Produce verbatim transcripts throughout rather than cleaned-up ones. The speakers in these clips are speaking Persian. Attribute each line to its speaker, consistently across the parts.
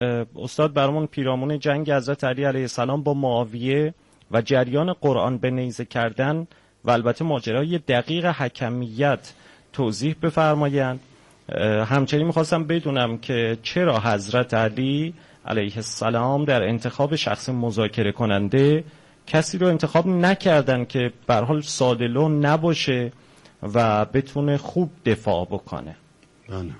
Speaker 1: استاد برامون پیرامون جنگ حضرت علی علیه السلام با معاویه و جریان قرآن به نیزه کردن و البته ماجرای دقیق حکمیت توضیح بفرمایند. همچنین میخواستم بدونم که چرا حضرت علی علیه السلام در انتخاب شخص مذاکره کننده کسی رو انتخاب نکردن که به هر حال ساده‌لوح نباشه و بتونه خوب دفاع بکنه.
Speaker 2: بله.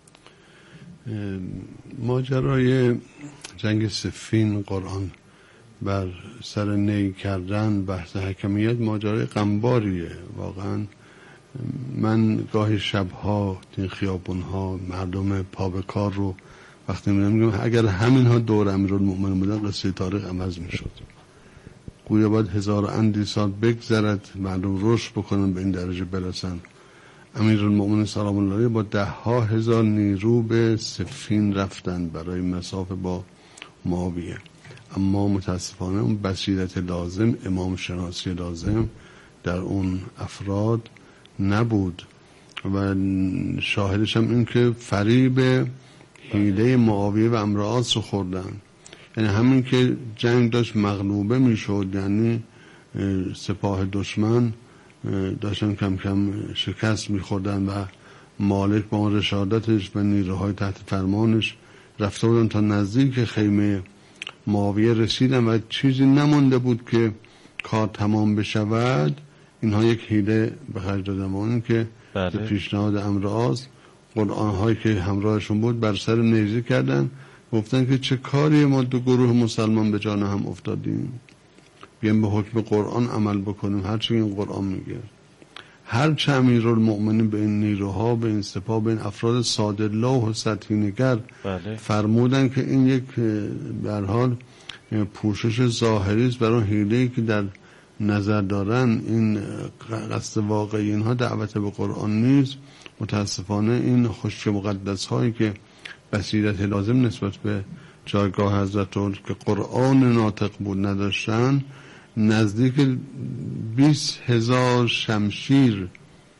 Speaker 2: ماجرای جنگ صفین قرآن بر سر نی کردن بحث حکمیت ماجرای غمباریه واقعا. من گاهی شبها این خیابونها مردم پا به کار رو وقتی میرم میگم اگر همین ها دور امیرالمؤمنین بودن قصه تاریخ عوض میشد. گویا باید هزار و اندی سال بگذرد مردم رشد بکنن به این درجه برسن. امیرالمؤمنین سلام الله علیه با ده ها هزار نیرو به صفین رفتن برای مسافه با معاویه، اما متاسفانه اون بصیرت لازم، امام شناسی لازم در اون افراد نبود و شاهدش هم این که فریب حیله معاویه و عمرو عاص رو خوردن. یعنی همین که جنگ داشت مغلوبه میشد، یعنی سپاه دشمن داشتن کم کم شکست میخوردن و مالک با اون رشادتش و نیروهای تحت فرمانش رفته بودن تا نزدیک خیمه معاویه رسیدن و چیزی نمونده بود که کار تمام بشود. اینها یک حیله به خرج دادن و اون که به پیشنهاد عمرو عاص قرآن هایی که همراهشون بود بر سر نیزه کردن، گفتن که چه کاری ما دو گروه مسلمان به جان هم افتادیم، بیایم به حکم قرآن عمل بکنیم، هرچی این قرآن میگه. هر چه امیرالمؤمنین به این نیروها، به این سپاه، به این افراد ساده لوح و سطحی نگر
Speaker 1: بله.
Speaker 2: فرمودن که این یک به هر حال پوشش ظاهری است برای حیله‌ای که در نظر دارن، این قصد واقعی اینها دعوت به قرآن نیست. متاسفانه این خشک مقدس هایی که بصیرت لازم نسبت به جایگاه حضرت که قرآن ناطق بود نداشتن، نزدیک بیست هزار شمشیر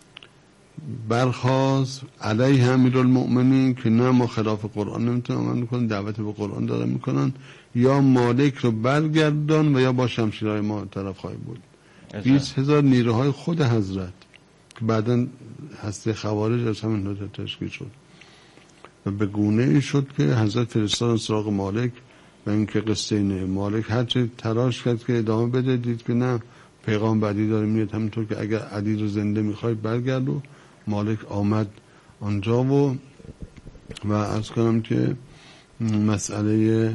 Speaker 2: برخاست علیه امیرالمؤمنین که نه ما خلاف قرآن نمیتونن عمل میکنن، دعوت به قرآن دارن میکنن، یا مالک رو برگردان و یا با شمشیرهای ما طرف خواهی بود. بیست هزار نیروهای خود حضرت که بعداً هسته خوارج از همین نوع تشکیل شد و به گونه ای شد که حضرت فرستادن سراغ مالک و اینکه قصه اینه. مالک هرچه تلاش کرد که ادامه بده، دید که نه، پیغام بعدی داره میاد، همینطور که اگر علی رو زنده میخوای برگرد. و مالک آمد آنجا و و عرض کنم که مسئله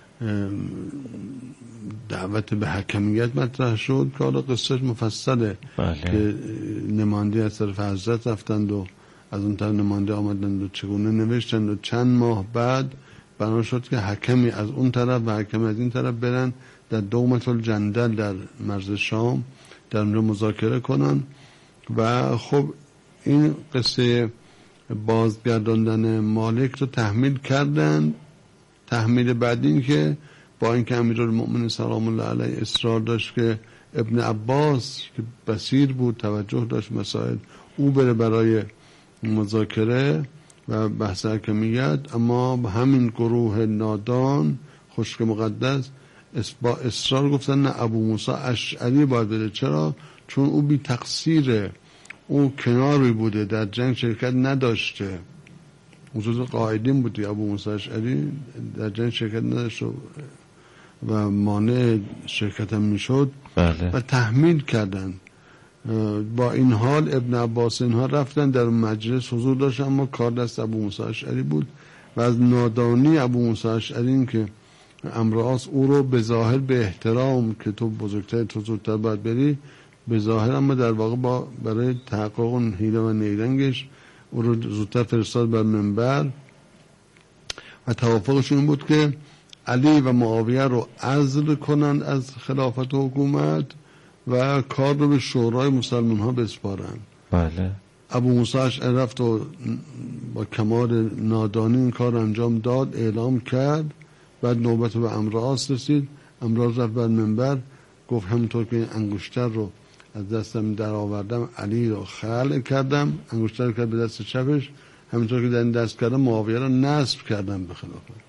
Speaker 2: دعوت به حکمیت مطرح شد که حالا قصهش مفصله.
Speaker 1: بله.
Speaker 2: که نماینده از طرف حضرت رفتند و از اون طرف نماینده آمدند و چگونه نوشتند و چند ماه بعد بنا شد که حکمی از اون طرف و حکمی از این طرف برن در دومة الجندل در مرز شام در اونجا مذاکره کنن. و خب این قصه بازگرداندن مالک رو تحمیل کردن. تحمیل بعد این که با اینکه امیرالمؤمنین سلام الله علیه اصرار داشت که ابن عباس که بصیر بود، توجه داشت مسائل، او بره برای مذاکره و بحث حکمیت، اما همین گروه نادان خشک مقدس با اصرار گفتن نه، ابو موسی اشعری باید بره. چرا؟ چون او بی تقصیره، او کناری بوده، در جنگ شرکت نداشته، موجود قائدین بودی. ابو موسی اشعری در جنگ شرکت نداشت و مانع شرکت هم میشد.
Speaker 1: بله.
Speaker 2: و تحمیل کردن. با این حال ابن عباس اینها رفتن در مجلس حضور داشت، اما کار دست ابو موسی اشعری بود و از نادانی ابو موسی اشعری این که عمرو عاص او رو به ظاهر به احترام که تو بزرگتر، تو زودتر باید بری، به ظاهر، اما در واقع با برای تحقق اون حیله و نیرنگش او رو زودتر فرستاد بر منبر و توافقشون این بود که علی و معاویه رو عزل کنند از خلافت و حکومت و کار رو به شورای مسلمان ها بسپارن.
Speaker 1: بله.
Speaker 2: ابو موسی اشعری رفت و با کمال نادانی این کار انجام داد، اعلام کرد. بعد نوبت به عمرو عاص رسید. عمرو عاص رفت بر منبر گفت همونطور که این انگشتر رو از دستم در آوردم، علی رو خلع کردم، انگشتر رو کرد به دست چپش، همونطور که در این دست کردم معاویه رو نصب کردم به خلافت.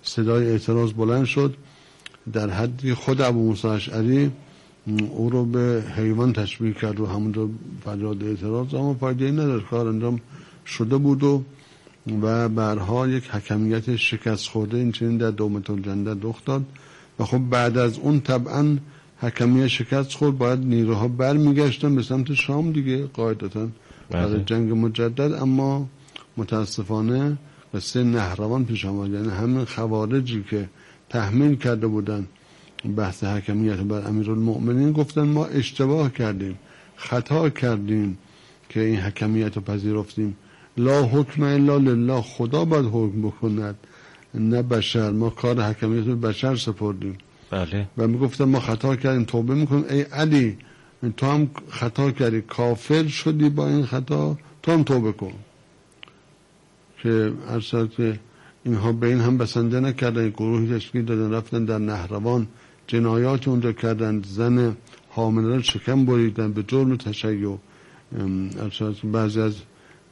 Speaker 2: صدای اعتراض بلند شد، در حدی خود ابو موسی اشعری او رو به حیوان تشبیه کرد و همونجا فریاد اعتراض، اما فایده‌ای نداشت، کار انجام شده بود و و برها یک حکمیت شکست خورده این چنین در دومة الجندل رخ داد. و خب بعد از اون طبعا حکمیت شکست خورد، باید نیروها برمیگشتن به سمت شام دیگه قاعدتاً برای جنگ مجدد. اما متاسفانه قصه نهروان پیش آمد، یعنی همین خوارجی که تحمیل کرده بودن بحث حکمیت بر امیرالمؤمنین گفتن ما اشتباه کردیم، خطا کردیم که این حکمیت رو پذیرفتیم، لا حکم الا لله، خدا باید حکم بکند نه بشر، ما کار حکمیت رو بشر سپردیم.
Speaker 1: بله.
Speaker 2: و میگفتن ما خطا کردیم، توبه میکنیم. ای علی تو هم خطا کردی، کافر شدی با این خطا، تو هم توبه کن. که ارسال که اینها به این هم بسنده نکردن، گروهی تشکیل دادن رفتن در نهروان جنایات اونجا کردن، زن حامله را شکم بریدن به جرم تشیع. ارسال که بعضی از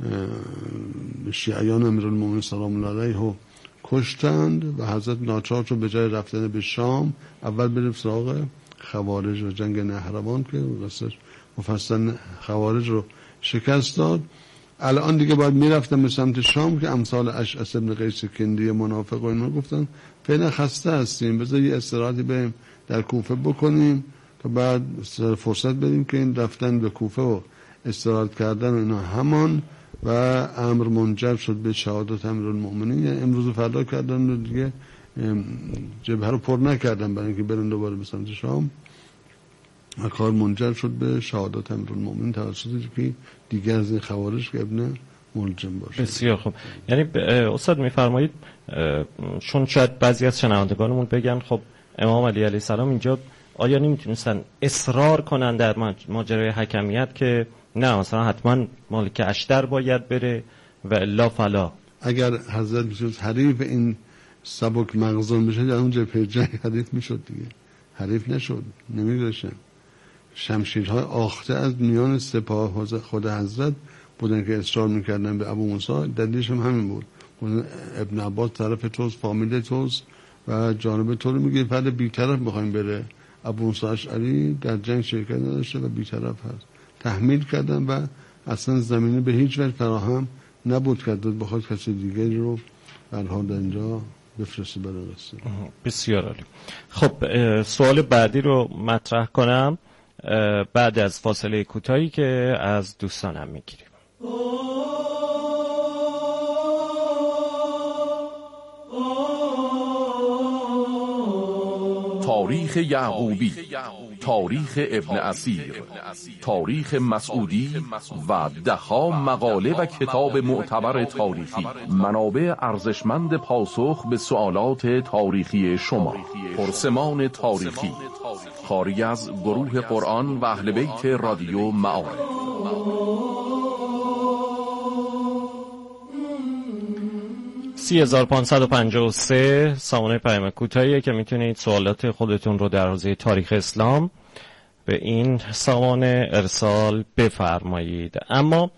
Speaker 2: شیعیان امیرالمومنین سلام الله علیه کشتند و حضرت ناچار شد به جای رفتن به شام اول بریم سراغ خوارج و جنگ نهروان که قصهش مفصل خوارج رو شکست داد. الان دیگه باید میرفتن به سمت شام که امثال اشعث ابن قیس کندی منافق و اینا گفتن فعلا خسته هستیم، بذار یه استراحتی بریم در کوفه بکنیم تا بعد فرصت بدیم که این رفتن به کوفه و استراحت کردن و اینا همان و امر منجر شد به شهادت امیرالمؤمنین. یعنی امروز و فردا کردن و دیگه جبهه رو پر نکردن برای اینکه برن دوباره به سمت شام و کار منجر شد به شهادت امیرالمؤمنین توسط که دیگه از این خوارج که ابن ملجم باشه.
Speaker 1: بسیار خوب. یعنی استاد میفرمایید چون شاید بعضی از شنوندگانمون بگن خب امام علی علیه السلام اینجا آیا نمیتونستن اصرار کنن در ماجرای حکمیت که نه مثلا حتما مالک اشتر باید بره و الا فلا؟
Speaker 2: اگر حضرت میشد حریف این سبک مغزون بشه در اون جبهه جنگ حریف میشد دیگه، حریف نشد، نمیگذاشتن. شمشیرهای آخته از میان سپاه خود حضرت بودن که اصرار میکردن به ابو موسی. دلیلش هم همین بود، ابن عباس طرف توست، فامیل توست و جانب تو رو میگه، فرد بیطرف بخوایم بره. ابو موسی اشعری در جنگ شرکت نداشته و بیطرف هست، تحمیل کردن و اصلا زمینه به هیچ وجه فراهم نبود که داد بخواد کسی دیگری رو برها در اینجا بفرسته برای قصه.
Speaker 1: بسیار عالی. خب سوال بعدی رو مطرح کنم بعد از فاصله کوتاهی که از دوستانم میگیریم.
Speaker 3: تاریخ یعقوبی، تاریخ ابن اسیر، تاریخ مسعودی و ده‌ها مقاله و کتاب معتبر تاریخی، منابع ارزشمند پاسخ به سوالات تاریخی شما. پرسمان تاریخی، خارج از گروه قرآن و اهل بیت رادیو معارف.
Speaker 1: سی هزار پانصد و پنجاه و سه سامانه پیام کوتاهیه که میتونید سوالات خودتون رو در حوزه تاریخ اسلام به این سامانه ارسال بفرمایید. اما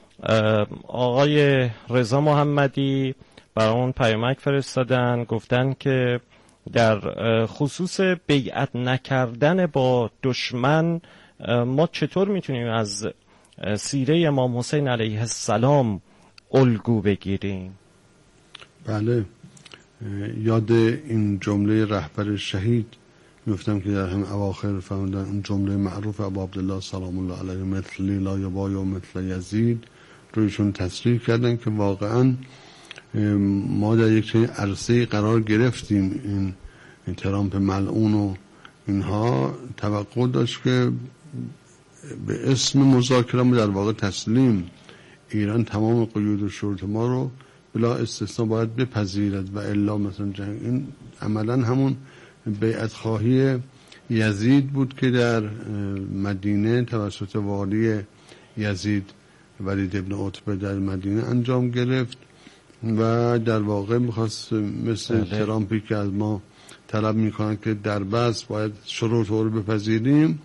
Speaker 1: آقای رضا محمدی برامون پیامک فرستادن، گفتن که در خصوص بیعت نکردن با دشمن ما چطور میتونیم از سیره امام حسین علیه السلام الگو بگیریم؟
Speaker 2: بله، یاد این جمله رهبر شهید میفتم که در هم اواخر فرمودن اون جمله معروف ابو عبدالله سلام الله علیه مثلی لا یبای و مثل یزید رویشون تصریح کردن که واقعا ما در یک چنین عرصه قرار گرفتیم. این, این ترامپ ملعون و اینها توقع داشت که به اسم مذاکره در واقع تسلیم ایران تمام قیود و شروط ما رو بلا استثنا باید بپذیرد و الا مثلا جنگ. این عملا همون بیعت خواهی یزید بود که در مدینه توسط والی یزید ولید ابن عتبه در مدینه انجام گرفت و در واقع میخواست مثل ترامپی که از ما طلب میکنن که در بس باید شروط رو بپذیریم،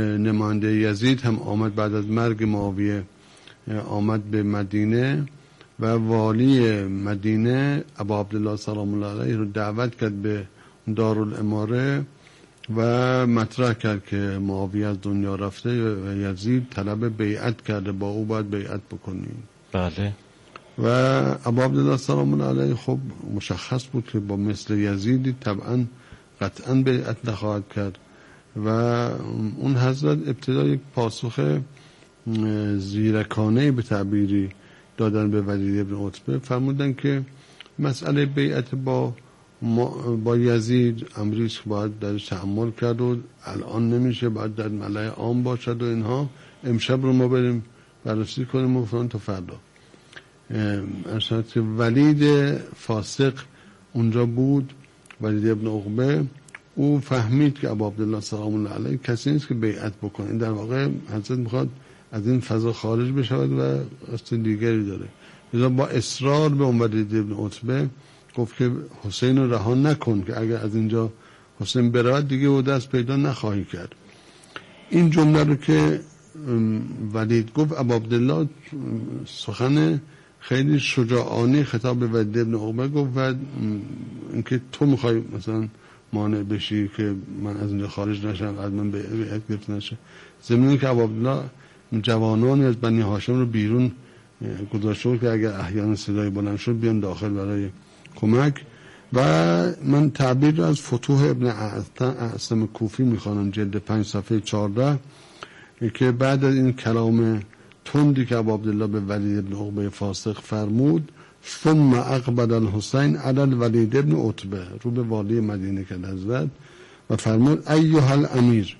Speaker 2: نماینده یزید هم آمد بعد از مرگ معاویه، آمد به مدینه و والی مدینه ابا عبدالله سلام الله علیه رو دعوت کرد به دارالاماره و مطرح کرد که معاویه از دنیا رفته و یزید طلب بیعت کرده، با او باید بیعت بکنیم.
Speaker 1: بله.
Speaker 2: و ابا عبدالله سلام الله علیه خب مشخص بود که با مثل یزیدی طبعا قطعا بیعت نخواهد کرد و اون حضرت ابتدا یک پاسخ زیرکانه به تعبیری دادن به ولید ابن عتبه. فرمودن که مسئله بیعت با با یزید امریش باید درش تحمل کرد و الان نمیشه، باید در ملأ عام باشد و اینها، امشب رو ما بریم بررسی کنیم و فران تا فردا. ارشاد ولید فاسق اونجا بود، ولید ابن عقبه. او فهمید که ابا عبدالله سلام الله علیه کسی نیست که بیعت بکنه. در واقع حضرت میخواد از این فضا خارج بشود و قصد دیگری داره. لذا با اصرار به اون ولید ابن عتبه گفت که حسین رو رها نکن که اگر از اینجا حسین برود دیگه او دست پیدا نخواهی کرد. این جمله رو که ولید گفت، ابا عبدالله سخن خیلی شجاعانه خطاب به ولید ابن عقبه گفت و اینکه تو میخوای مثلا مانع بشی که من از اینجا خارج نشم، از من بیعت گرفته نشه. زمینی که ابا عبدالله جوانانی از بنی هاشم رو بیرون گذاشته که اگر احیانا صدای بلند شد بیان داخل برای کمک. و من تعبیر از فتوح ابن اعصم کوفی میخوانم، جلد پنج صفحه چهارده، که بعد از این کلام تندی که ابو عبدالله به ولید ابن عقبه فاسق فرمود، ثم اقبل الحسین علی الولید ابن عتبه، رو به والی مدینه کرد حضرت و فرمود ایها الامیر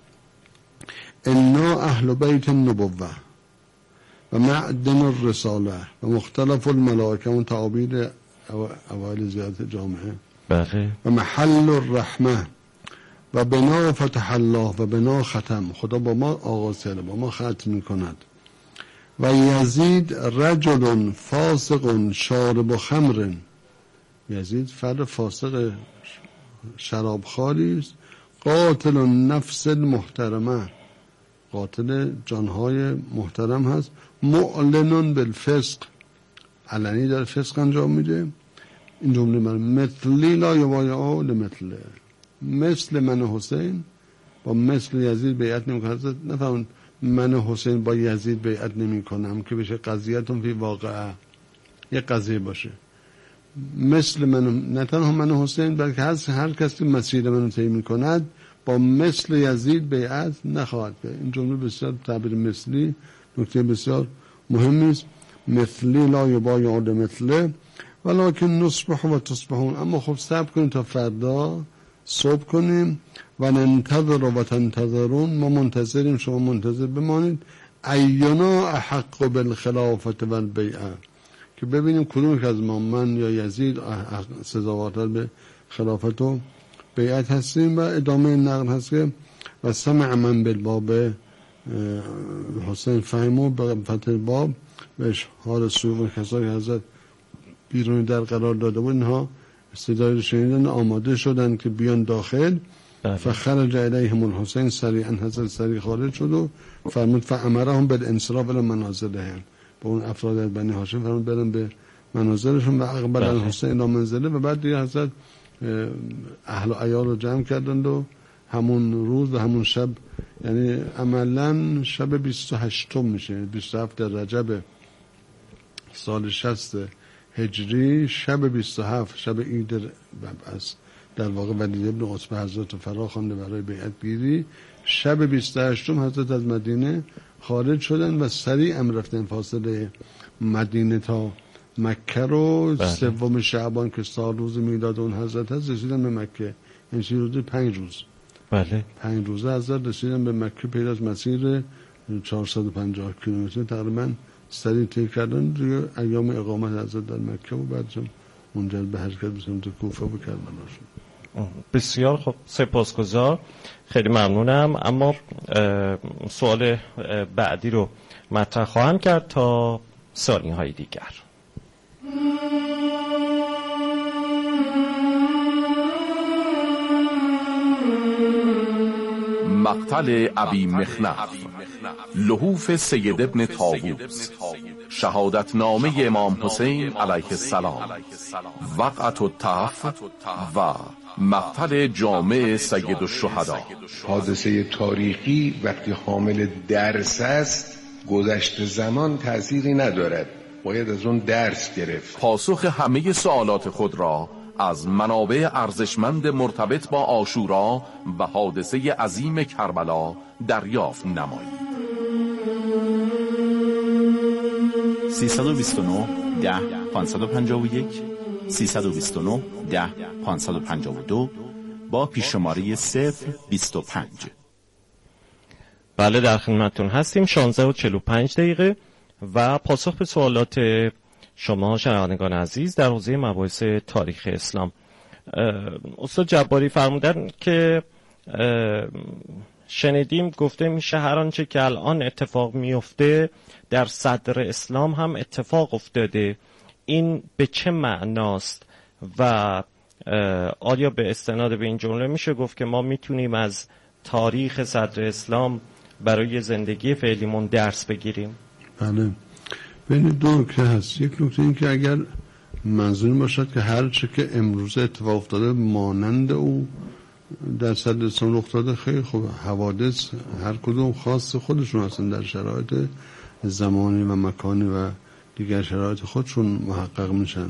Speaker 2: انا اهل بیت النبوه و معدن الرساله و مختلف الملائکه و تعابیر اوایل زیارت جامعه
Speaker 1: بله.
Speaker 2: و محل الرحمه و بنا فتح الله و بنا ختم، خدا با ما آغاز کرده، با ما ختم میکند. و یزید رجل فاسق شارب خمر، یزید فرد فاسق شرابخواری است، قاتل النفس المحترمه، قاتل جانهای محترم هست، معلن بالفسق، علنی در فسق انجام میده. این جمله من مثلی لا یبایعه لمثله، مثل من حسین با مثل یزید بیعت نمی کنم. نفهمون من حسین با یزید بیعت نمی کنم که بشه قضیتون فی واقعه، یک قضیه باشه. مثل من، نه تنها من حسین بلکه هر هر کسی مسیر منو طی میکند با مثل یزید بیعت نخواهد کرد. این جمله بسیار تعبیر مثلی نکته بسیار مهمی است. مثلی لا یبایع لمثله ولکن نصبح و تصبحون، اما خب صبر کنیم تا فردا صبح کنیم. و ننتظر و تنتظرون، ما منتظریم شما منتظر بمانید. اینا احق بالخلافت و البیعه، که ببینیم کدوم که از ما، من یا یزید، سزاوارتر به خلافت و بیعت هستیم. و ادامه نقل هست که و سمع من بالباب حسین فهمو به فتح باب به اشهار سوق کسایی حضرت بیرون در قرار داده بود، اینها صدای رو شنیدن، آماده شدن که بیان داخل. فخرج الیهم الحسین سریعا، حضرت سریع خارج شد و فرمود فامرهم بالانصراف الی منازلهم، با اون افراد از بنی هاشم فرمود برن به منازلشون. و اقبل الحسین الی منزله، و بعد دیگه حضرت اهل و عیال رو جمع کردند و همون روز و همون شب، یعنی عملا شب بیست و هشتم میشه، بیست و هفت رجب سال شصت هجری، شب بیست و هفت شب عید است. در واقع ولید ابن عتبه حضرت فرا خوانده برای بیعت گیری. شب بیست و هشتم حضرت از مدینه خارج شدن و سریع ام رفتن فاصله مدینه تا مکه رو. سوم شعبان که سال روز میلاد اون حضرت هست رسیدن به مکه، این سی روزه پنج روز
Speaker 1: بله
Speaker 2: پنج روزه حضرت رسیدن به مکه. پیدا از مسیر چهارصد و پنجاه کیلومتر تقریبا سریع طی کردن دیگه ایام اقامت حضرت در مکه و بعدش منجر به حرکت به سمت کوفه و کربلا شد.
Speaker 1: بسیار خب، سپاسگزار، خیلی ممنونم. اما سوال بعدی رو مطرح خواهم کرد تا ثانیه های دیگر.
Speaker 3: مقتل ابی مخنف، لحوف سید ابن طاووس، شهادت نامه امام حسین علیه السلام، وقعت الطف و مقتل جامع سید الشهدا.
Speaker 4: حادثه تاریخی وقتی حامل درس است، گذشت زمان تأثیری ندارد، باید از اون درس گرفت.
Speaker 3: پاسخ همه سوالات خود را از منابع ارزشمند مرتبط با عاشورا و حادثه عظیم کربلا دریافت نمایید.
Speaker 5: سیصد و بیست و نه ده پانصد و پنجاه و یک سیصد و بیست و نه ده پانصد و پنجاه و دو با پیششماره صفر بیست و پنج.
Speaker 1: بله، در خدمتتون هستیم. شانزده و چهل و پنج دقیقه و پاسخ به سوالات شما شنوندگان عزیز در حوزه مباحث تاریخ اسلام. استاد جباری فرمودن که شنیدیم گفته میشه هر آنچه که الان اتفاق میفته در صدر اسلام هم اتفاق افتاده. این به چه معناست و آیا به استناد به این جمله میشه گفت که ما میتونیم از تاریخ صدر اسلام برای زندگی فعلیمون درس بگیریم؟
Speaker 2: بله، بین دو نکته هست. یک نکته این که اگر منظور باشد که هر چه که امروز اتفاق افتاده مانند او در صدر اسلام رخ داده، خیلی خوب. حوادث هر کدوم خاص خودشون هستن، در شرایط زمانی و مکانی و دیگر شرایط خودشون محقق میشن،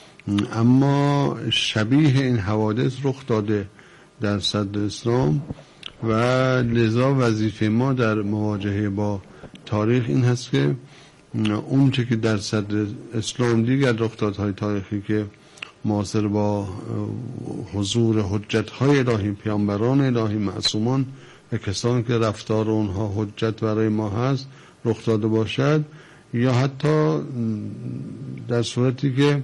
Speaker 2: اما شبیه این حوادث رخ داده در صدر اسلام و لذا وظیفه ما در مواجهه با تاریخ این هست که اون چه که در صدر اسلام دیگر رخدادهای تاریخی که معاصر با حضور حجت‌های الهی، پیامبران الهی، معصومان و کسانی که رفتار اونها حجت برای ما هست رخ داده باشد، یا حتی در صورتی که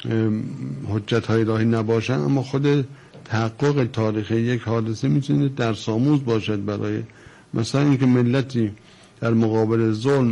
Speaker 2: حجت‌های الهی نباشن اما خود تحقق تاریخی یک حادثه میتونه درس آموز باشد برای مثلا اینکه ملتی در مقابل ظلم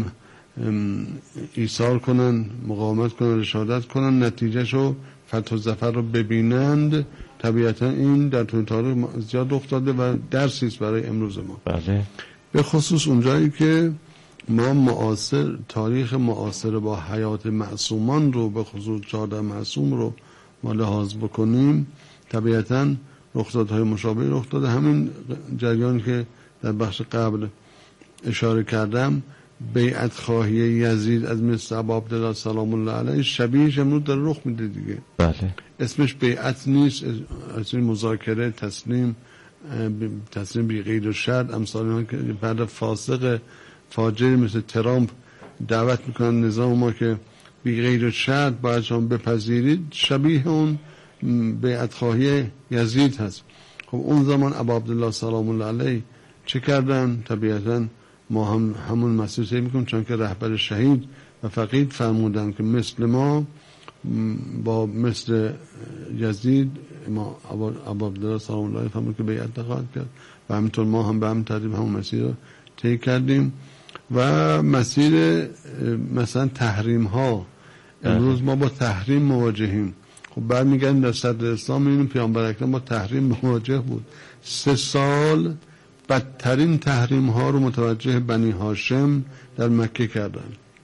Speaker 2: ایثار کنن، مقاومت کنن، رشادت کنن، نتیجهشو فتح و ظفر رو ببینند. طبیعتا این در طول تاریخ زیاد رخ داده و درسی است برای امروز ما.
Speaker 1: بله.
Speaker 2: به خصوص اونجایی که ما معاصر تاریخ معاصر با حیات معصومان رو، به خصوص چهارده معصوم رو ما لحاظ بکنیم، طبیعتا رخدادهای مشابه رخ داده. همین جریان که در بخش قبل اشاره کردم، بیعت خواهی یزید از مصر ابا عبدالله سلام الله علیه شبیهش امروز داره رخ میده دیگه.
Speaker 1: بله.
Speaker 2: اسمش بیعت نیست، اسمش مذاکره، تسلیم، تسلیم بی قید و شرط. امثال اینا که بعد فاسق فاجر مثل ترامپ دعوت میکنن نظام ما که بی قید و شرط باید شما بپذیرید، شبیه اون بیعت خواهی یزید هست. خب اون زمان ابا عبدالله سلام الله علیه چه کردن؟ طبیعتاً ما هم همون مسیر سعی میکنیم، چون که رهبر شهید و فقید فرمودن که مثل ما با مثل یزید ما ابا عبدالله سلام الله علیه فرمود که بیعت نخواهد کرد و همینطور ما هم به همین ترتیب همون مسیر رو طی کردیم. و مسیر مثلا تحریم ها، امروز ما با تحریم مواجهیم. خب بعد میگن در صدر اسلام میبینیم پیامبر اکرم با تحریم مواجه بود. سه سال بدترین تحریم ها رو متوجه بنی هاشم در مکه کردن.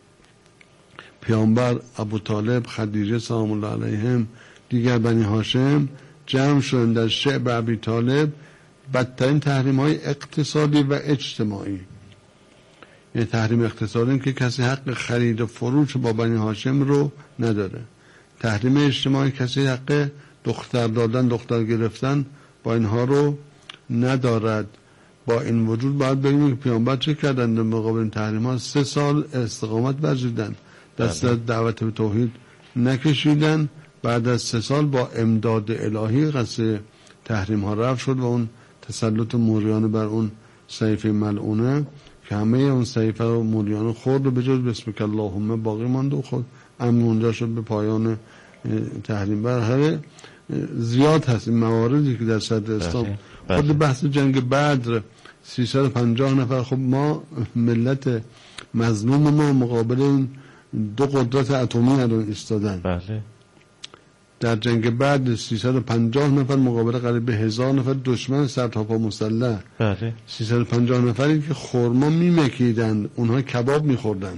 Speaker 2: پیامبر، ابو طالب، خدیجه سلام الله علیهم، دیگر بنی هاشم جمع شدن در شعب ابی طالب بدترین تحریم های اقتصادی و اجتماعی. یعنی تحریم اقتصادی که کسی حق خرید و فروش با بنی هاشم رو نداره. تحریم اجتماعی کسی حق دختر دادن، دختر گرفتن با اینها رو ندارد. با این وجود باید بگیم که پیامبر چه کردن در مقابل این تحریم ها؟ سه سال استقامت ورزیدن، دست از دعوت به توحید نکشیدن. بعد از سه سال با امداد الهی قصه تحریم ها رفت شد و اون تسلط موریانه بر اون صحیفه ملعونه که همه اون صحیفه رو موریانه خورد و به جز بسمک اللهم باقی ماند و خود امن اونجا شد به پایان تحریم. برای زیاد هست این مواردی که در صدر اسلام. خود بحث جنگ بدر سیصد و پنجاه نفر، خب ما ملت مظلوم ما مقابل این دو قدرت اتمی الان ایستادن.
Speaker 1: بله.
Speaker 2: در جنگ بدر سیصد و پنجاه نفر مقابل قریب هزار نفر دشمن سرتاپا مسلح.
Speaker 1: بله.
Speaker 2: سیصد و پنجاه نفری که خرما میمکیدن، اونها کباب میخوردن.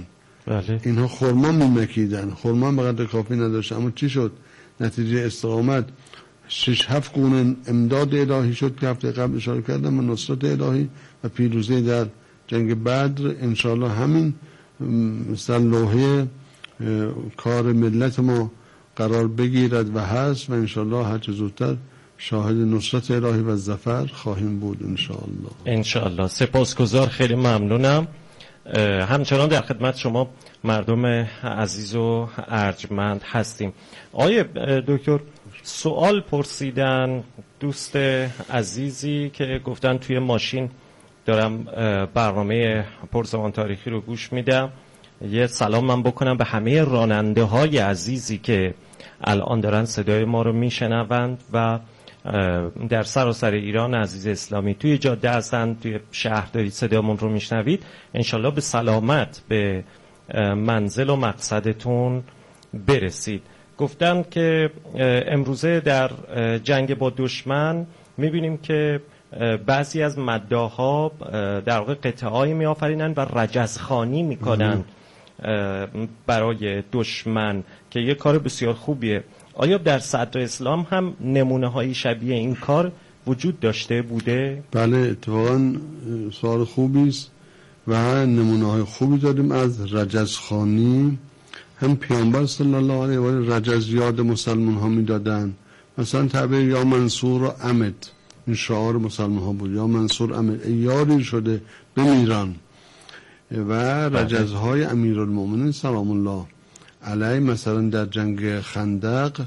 Speaker 1: بله.
Speaker 2: اینها خرما میمکیدن، خرما به قدر کافی نداشت، اما چی شد؟ نتیجه استقامت شش هفت گونه امداد الهی شد که هفته قبل اشاره کردم، و نصرت الهی و پیروزی در جنگ بدر. انشاءالله همین مثل لوحه کار ملت ما قرار بگیرد و هست، و انشاءالله هر چه زودتر شاهد نصرت الهی و ظفر خواهیم بود انشاءالله. انشاءالله.
Speaker 1: سپاسگزار، خیلی ممنونم. همچنان در خدمت شما مردم عزیز و ارجمند هستیم. آقای دکتر، سوال پرسیدن دوست عزیزی که گفتن توی ماشین دارم برنامه پرزمان تاریخی رو گوش میدم، یه سلام من بکنم به همه راننده های عزیزی که الان دارن صدای ما رو میشنوند و در سراسر ایران عزیز اسلامی توی جاده هستن، توی شهر دارید صدامون رو میشنوید. انشالله به سلامت به منزل و مقصدتون برسید. گفتم که امروزه در جنگ با دشمن میبینیم که بعضی از مداح‌ها در واقع قطعه‌ای میآفرینن و رجزخوانی میکنن برای دشمن که یه کار بسیار خوبیه. آیا در صدر اسلام هم نمونه های شبیه این کار وجود داشته بوده؟
Speaker 2: بله، اتفاقا سوال خوبی است و نمونه های خوبی داریم از رجزخوانی. هم پیامبر صلی الله علیه و آله رجز یاد مسلمان ها میدادن، مثلا تعبیر یا منصور و امد، این شعار مسلمان ها بود، یا منصور امد، ای یاری شده بمیران. و رجزهای امیرالمومنین سلام الله علیه، مثلا در جنگ خندق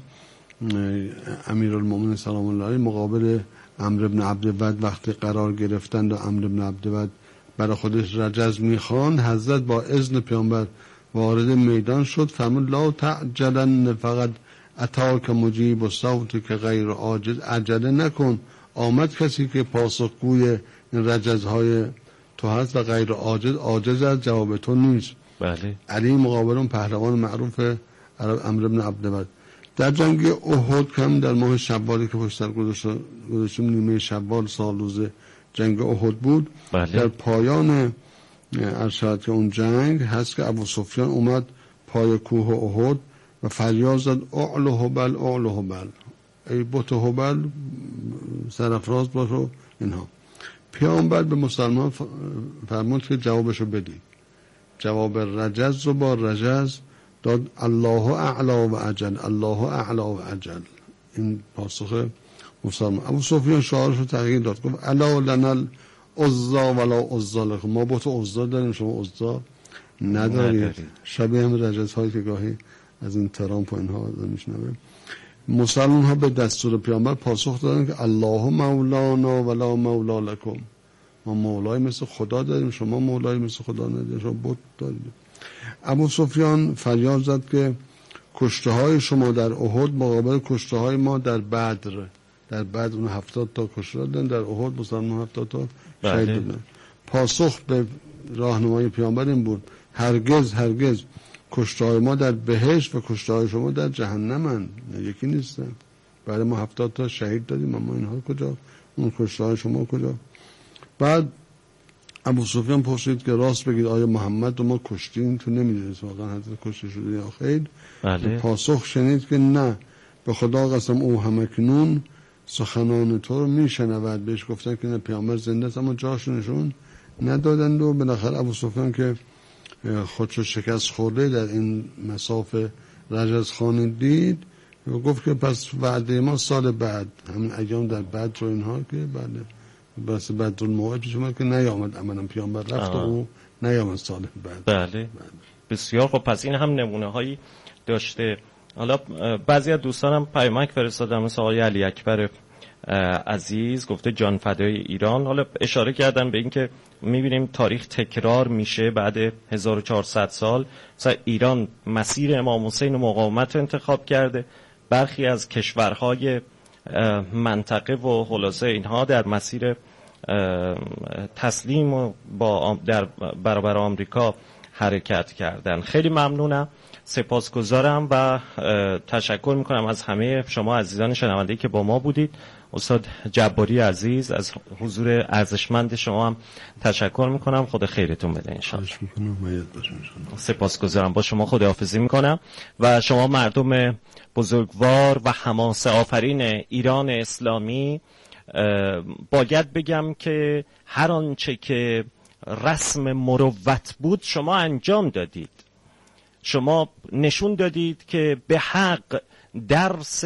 Speaker 2: امیرالمومنین سلام الله علیه مقابل عمرو بن عبدود وقتی قرار گرفتند و عمرو بن عبدود برای خودش رجز میخوان، حضرت با اذن پیامبر وارد میدان شد، فرمود لا تعجلن فقط اتاک مجیب و صوت که غیر عاجز، عجله نکن، آمد کسی که پاسخگوی این رجزهای تو هست و غیر عاجز، عاجز از جواب تو نیست.
Speaker 1: بله.
Speaker 2: علی مقابل اون پهلوان معروف عرب عمرو بن عبدود. در جنگ احد کم در ماه شوال که پشت سر گذاشتیم، نیمه شوال سال روز جنگ احد بود.
Speaker 1: بله.
Speaker 2: در پایان ارشاد که اون جنگ هست که ابو سفیان اومد پای کوه احد و فریاد زد اعلو هبل اعلو هبل، ای بت هبل سرافراز باش اینها. پیامبر به مسلمان فرمود که جوابشو بدید. جواب رجز رو با رجز داد الله اعلا و اجل، الله اعلا و اجل، این پاسخ مسلمان. ابو سفیان شعارش رو تغییر داد، گفت الا لنا العزا ولا عزا لكم، ما با تو عزا داریم شما عزا ندارید. شبیه هم رجز هایی که گاهی از این ترامپ و اینها میشنوه. مسلمان ها به دستور پیامبر پاسخ دادن که الله مولانا ولا مولا لكم، ما مولای مثل خدا داریم شما مولای مثل خدا نداریم، شما بت دارید. ابو سفیان فریاد زد که کشته های شما در احد مقابل کشته های ما در بدر، در بدر اون هفتاد تا کشته دادن، در احد مسلمان هفتاد تا شهید دادن. پاسخ به راهنمای پیامبر این بود هرگز هرگز کشته های ما در بهشت و کشته های شما در جهنمن، یکی نیستن. برای ما هفتاد تا شهید دادیم، اما اینها کجا؟ اون کشته های شما کجا؟ بعد ابو سفیان پرسید که راست بگید آیا محمد رو ما کشتیم؟ تو نمیدونید واقعا حضرت کشته شده یا خیر؟
Speaker 1: بله.
Speaker 2: پاسخ شنید که نه، به خدا قسم او همکنون سخنان تو رو میشنود. بهش گفتن که نه پیامبر زنده است، اما جاش نشون ندادند. و بالاخره ابو سفیان که خودشو شکست خورده در این مسافه رجزخانه دید و گفت که پس وعده ما سال بعد، همین ایام در بدر و اینها که بعد بس بدر الموعد پیش اومد که نیامد، عملا پیامبر رفت و او نیامد سال بعد.
Speaker 1: بله. بله. بسیار خب، پس این هم نمونه هایی داشته. حالا بعضی از دوستانم پیامک فرستادن، مثل آقای علی اکبر عزیز گفته جان فدای ایران. حالا اشاره کردن به این که میبینیم تاریخ تکرار میشه بعد هزار و چهارصد سال. مثلا ایران مسیر امام حسین و مقاومت رو انتخاب کرده، برخی از کشورهای منطقه و خلاصه اینها در مسیر تسلیم و با در برابر آمریکا حرکت کردن. خیلی ممنونم، سپاسگزارم و تشکر میکنم از همه شما عزیزان شنونده‌ای که با ما بودید. استاد جباری عزیز از حضور ارزشمند شما هم تشکر میکنم. خدا خیرتون بده انشاءالله. سپاسگزارم. با شما خداحافظی میکنم و شما مردم بزرگوار و حماسه آفرین ایران اسلامی، باید بگم که هر آنچه که رسم مروت بود شما انجام دادید. شما نشون دادید که به حق درس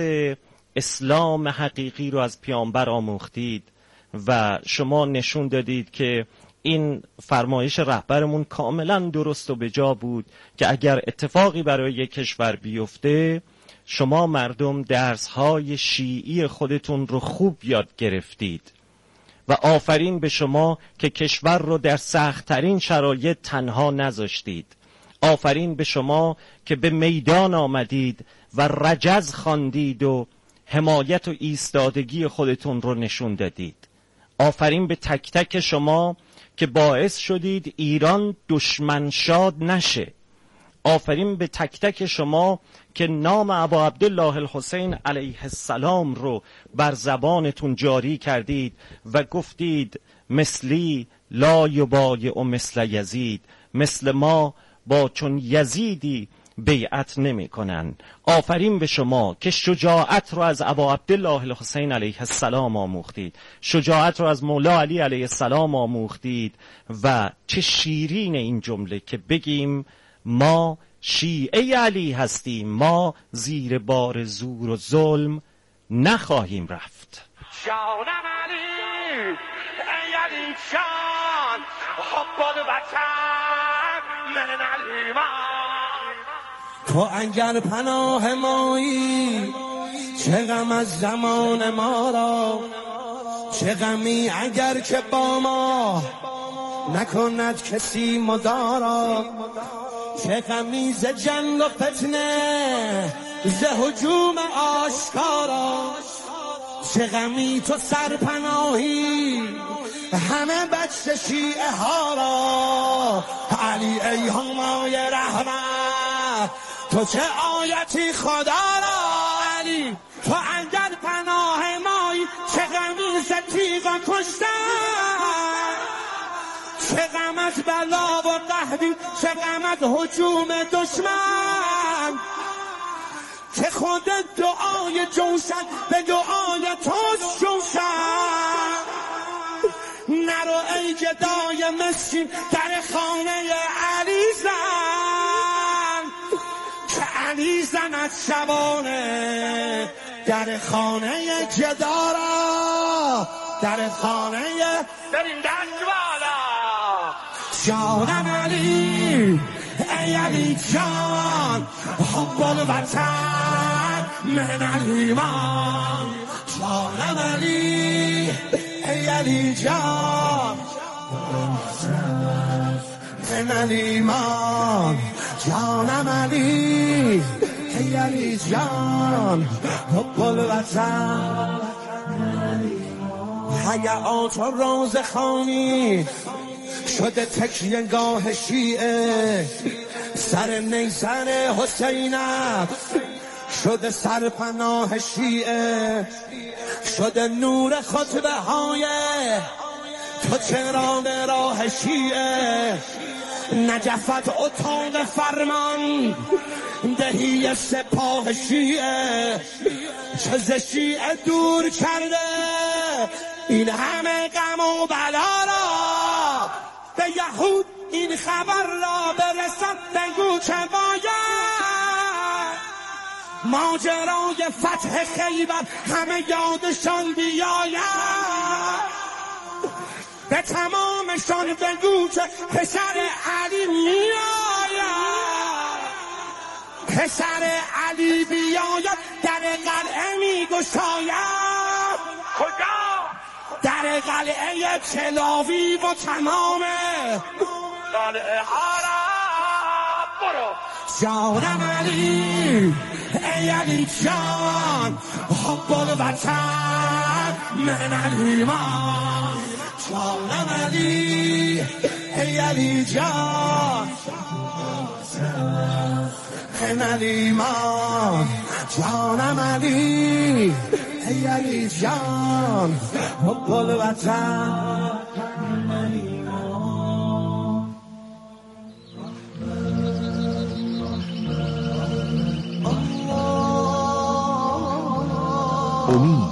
Speaker 1: اسلام حقیقی رو از پیامبر آموختید و شما نشون دادید که این فرمایش رهبرمون کاملا درست و بجا بود که اگر اتفاقی برای یک کشور بیفته شما مردم درس‌های شیعی خودتون رو خوب یاد گرفتید و آفرین به شما که کشور رو در سخت‌ترین شرایط تنها نذاشتید. آفرین به شما که به میدان آمدید و رجز خواندید و حمایت و ایستادگی خودتون رو نشون دادید. آفرین به تک تک شما که باعث شدید ایران دشمن شاد نشه. آفرین به تک تک شما که نام ابا عبدالله الحسین علیه السلام رو بر زبانتون جاری کردید و گفتید مثلی لا یبایع مثل یزید، مثل ما با چون یزیدی بیعت نمی کنن. آفرین به شما که شجاعت رو از ابا عبدالله الحسین علیه السلام آموختید، شجاعت رو از مولا علی علیه السلام آموختید و چه شیرین این جمله که بگیم ما شیعه علی هستیم، ما زیر بار زور و ظلم نخواهیم رفت.
Speaker 6: جانم علی ای علی جان حب الوطن من الایمان،
Speaker 7: تو اگر پناه مایی چه غم از زمان ما را، چه غمی اگر که با ما نکند کسی مدارا، چه غمی ز جنگ و فتنه ز هجوم آشکارا، چه غمی تو سرپناهی همه بچه شیعه ها را. علی ای همای رحمت تو چه آیتی خدا را. علی تو اگر پناه مایی چه غمی ز تیغ کشتن، چه غمت بلا و قحطی، چه غمت هجوم دشمن، که خود دعای جوشن به دعای توست جوشن. نرو ای گدای مسکین در خانه علی زن، که علی زن از شبانه در خانه گدارا، در خانه
Speaker 6: بریم دست بالا.
Speaker 7: جانم علی ای علی جان حب الوطن من الایمان، جانم علی ای علی جان من الایمان، جانم علی ای علی جان حب الوطن. حیات و روز خانی شده تکیه گاه شیعه، سر نیزن حسینت شده سرپناه شیعه، شده نور خطبه های تو چراغ راه شیعه. نجفت اتاق فرمان دهی سپاه شیعه، چه ز شیعه دور کرده این همه غم و بلا را. به یهود این خبر را برسد بگو چه باید، ماجرای فتح خیبر همه یادشان بیاید. به تمامشان بگو که پسر علی میاید، پسر علی بیاید در قلعه میگشاید.
Speaker 6: کجا؟
Speaker 7: در قلعه چلاوی و تمام
Speaker 6: قلعه ها را برو.
Speaker 7: جانم علی ای علی جان حب الوطن من الایمان، جانم علی ای علی جان من الایمان، جانم علی ای علی جان حب الوطن.
Speaker 3: امید